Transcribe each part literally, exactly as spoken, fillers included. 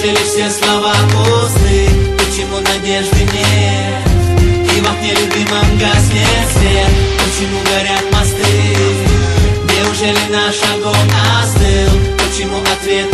Неужели все слова пусты? Почему надежды нет? И в окне любимом гаснет свет. Почему горят мосты? Неужели наш огонь остыл? Почему ответ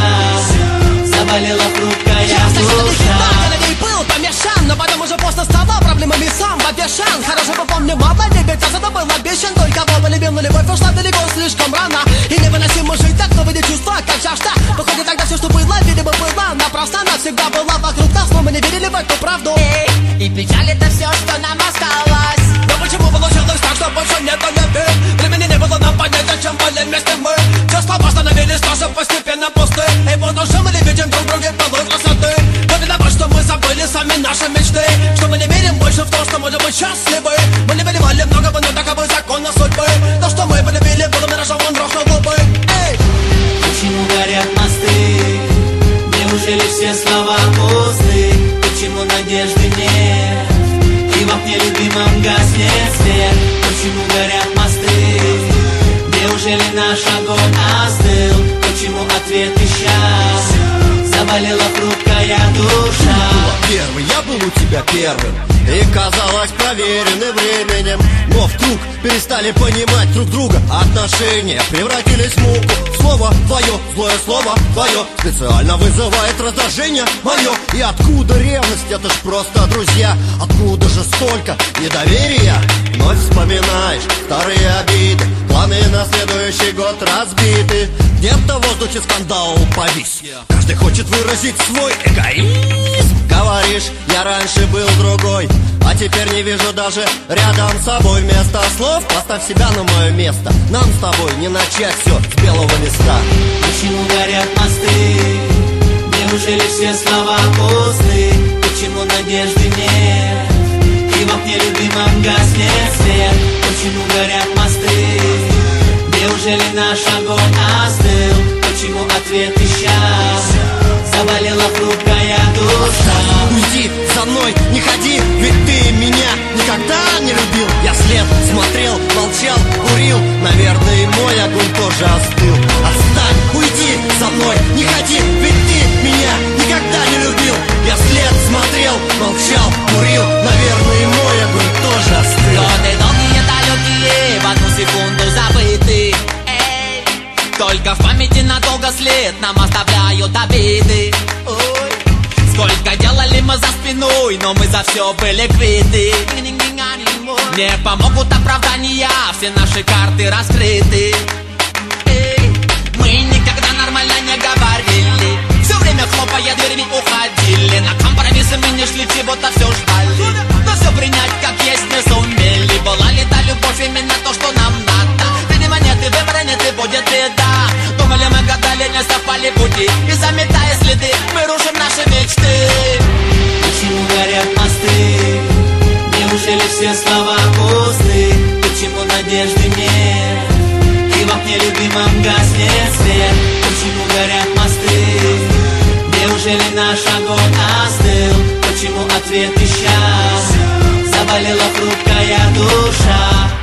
исчез? Заболела хрупкая душа. Был помешан, но потом уже поздно стало проблемами сам обещан. Хорошо бы помню, мама не бедца, зато был обещан. Только кого-то любил, но любовь ушла далеко слишком рано. И невыносимо жить так, но выйдет чувства, как жажда. Выходит, тогда все, что было, видимо, было напрасно. Навсегда была вокруг нас, но мы не верили в эту правду. Эй, и печаль это все, что нам осталось. Но почему получилось так, что больше нет любви? Времени не было нам понять, о чем были вместе мы. Все слова становились тоже постепенно пусты. И вот уже мы не видим друг друга былой красоты. Но виноват, что мы забыли сами наши мечты. Что мы не верим больше в то, что можем быть счастливы. Мы не выливали многого, но таковы законы судьбы. То, что мы полюбили, было миражом, он рухнул глупый. Эй! Почему горят мосты? Неужели все слова пусты? Почему надежды нет? И в окне любимом гаснет свет. Почему горят мосты? Неужели наш огонь остыл? Почему ответ исчез? Заболела хрупкая душа. Первый, я был у тебя первым, и казалось проверены временем. Но вдруг перестали понимать друг друга. Отношения превратились в муку. Слово твое, злое слово твое специально вызывает раздражение мое. И откуда ревность? Это ж просто друзья. Откуда же столько недоверия? Вновь вспоминаешь старые обиды. Планы на следующий год разбиты. Где-то в воздухе скандал повис. Каждый хочет выразить свой эгоизм. Говоришь, я раньше был другой, а теперь не вижу даже рядом с собой. Вместо слов поставь себя на мое место. Нам с тобой не начать все с белого листа. Почему горят мосты? Неужели все слова пусты? Почему надежды нет? И в окне любимом гаснет свет. Почему горят мосты? Неужели наш огонь остыл? Почему ответ исчез? Заболела хрупкая душа. Уйди за мной, не ходи, ведь ты меня никогда не любил. Я вслед смотрел, молчал, курил. Наверное, и мой огонь тоже остыл. Отстань, уйди за мной, не ходи, ведь ты меня никогда не любил. Я вслед смотрел, молчал, курил. Наверное, и мой огонь тоже остыл. Годы долгие, далекие, в одну секунду забыты. Эй, только в памяти надолго след нам оставляют обиды. Ой, сколько делали мы за спиной, но мы за все были квиты. Не помогут оправдания, все наши карты раскрыты. Эй, мы никогда нормально не говорили. Все время хлопая дверьми уходили. На компромиссы мы не шли, чего-то все ждали. Но все принять как есть не сумели. Была ли та любовь именно то, что нам надо? Видимо нет, и выбора нет, и будет беда. Думали мы, гадали, не совпали пути. И заметая следы, мы рушим наши мечты. Почему горят мосты? Неужели все слова пусты? Почему надежды нет? И в окне любимом гаснет свет. Почему горят мосты? Неужели наш огонь остыл? Почему ответ исчез? Заболела хрупкая душа.